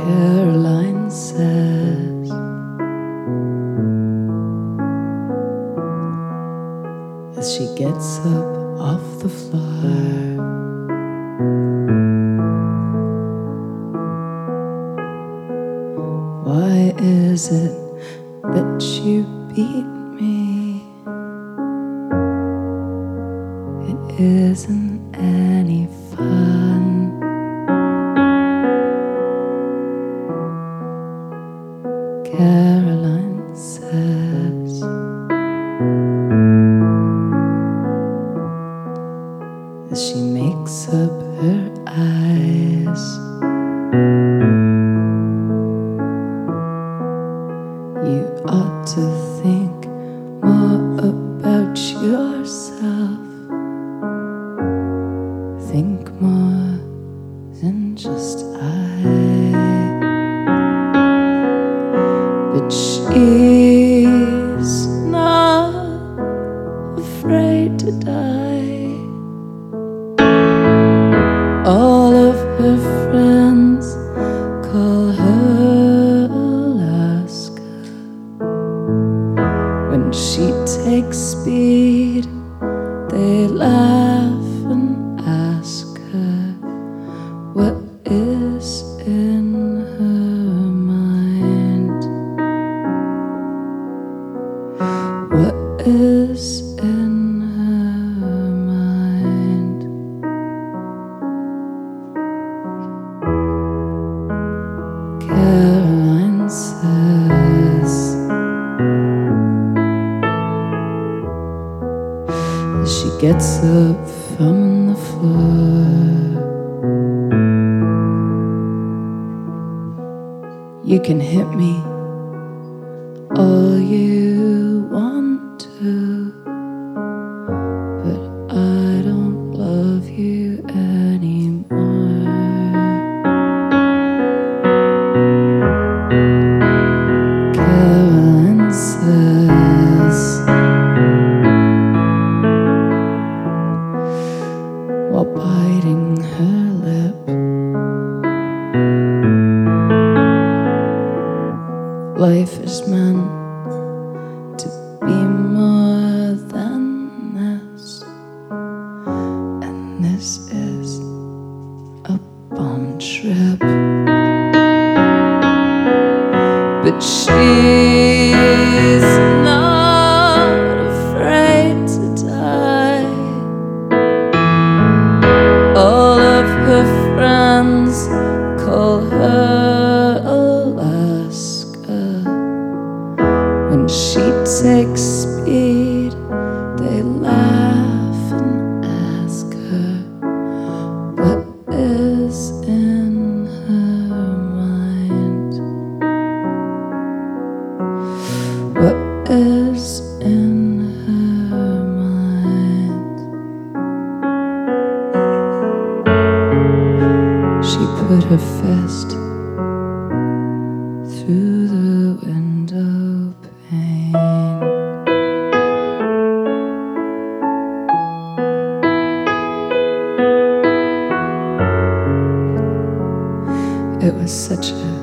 Caroline says, as she gets up off the floor, why is it that you beat me? It isn't any fun. Caroline says, as she makes up her eyes, you ought to think more about yourself. Think more than just but she's not afraid to die. All of her friends call her Alaska. When she takes speed, they laugh and ask her, what is in her mind? What is in her mind? Caroline says, as she gets up from the floor, you can hit me all you want to, but I don't love you anymore. Caroline says, while biting her lip, life is meant to be more than this, and this is a bomb trip. But she's not afraid to die. All of her friends call her Alaska. When she takes speed, they laugh and ask her, what is in her mind? What is in her mind? She put her fist through the window pane. It was such a